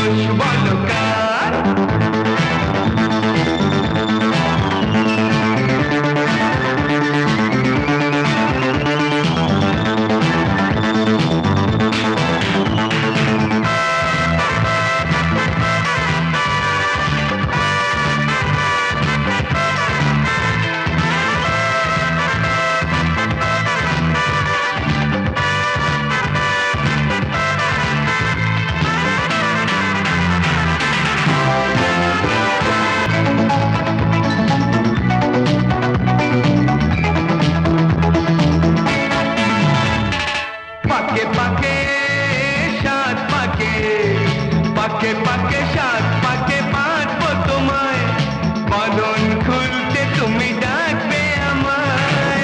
দোষ বলো কার? পাকে পাকে সাত পাকে, পাকে পাকে সাত পাকে বাঁধবো তোমায়, বদন খুলতে তুমি ডাকবে আমায়।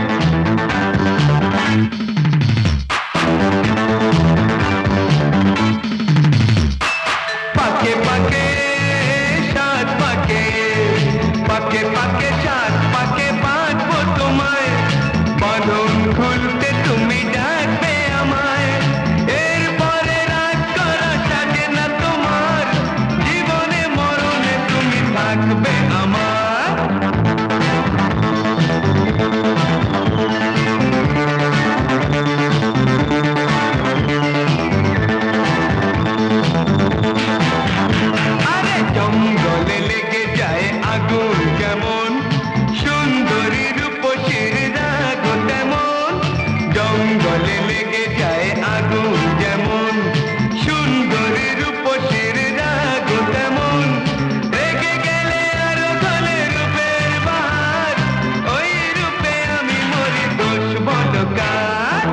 পাকে পাকে সাত পাকে, পাকে পাকে সাত পাকে বাঁধবো তোমায়, বদন খুলতে তুমি ডাকবে আমায়। এরপরে রাগ করা থাকে না তোমার, জীবনে মরণে তুমি থাকবে আমার। আরে জঙ্গলে লেগে যায় আগুন যেমন, সুন্দরী রূপসীর রাগ তেমন। জঙ্গলে লেগে যায় আগুন যেমন, সুন্দরী রূপসীর রাগ তেমন। রেগে গেলে আরো গলে রূপের বাহার, ওই রূপে আমি মরি দোষ বলো কার?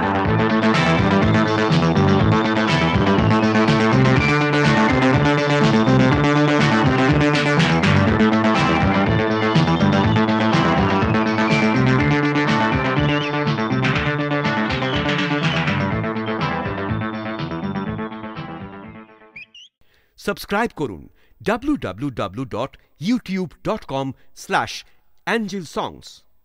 সাবস্ক্রাইব করুন www.youtube.com/angelsongs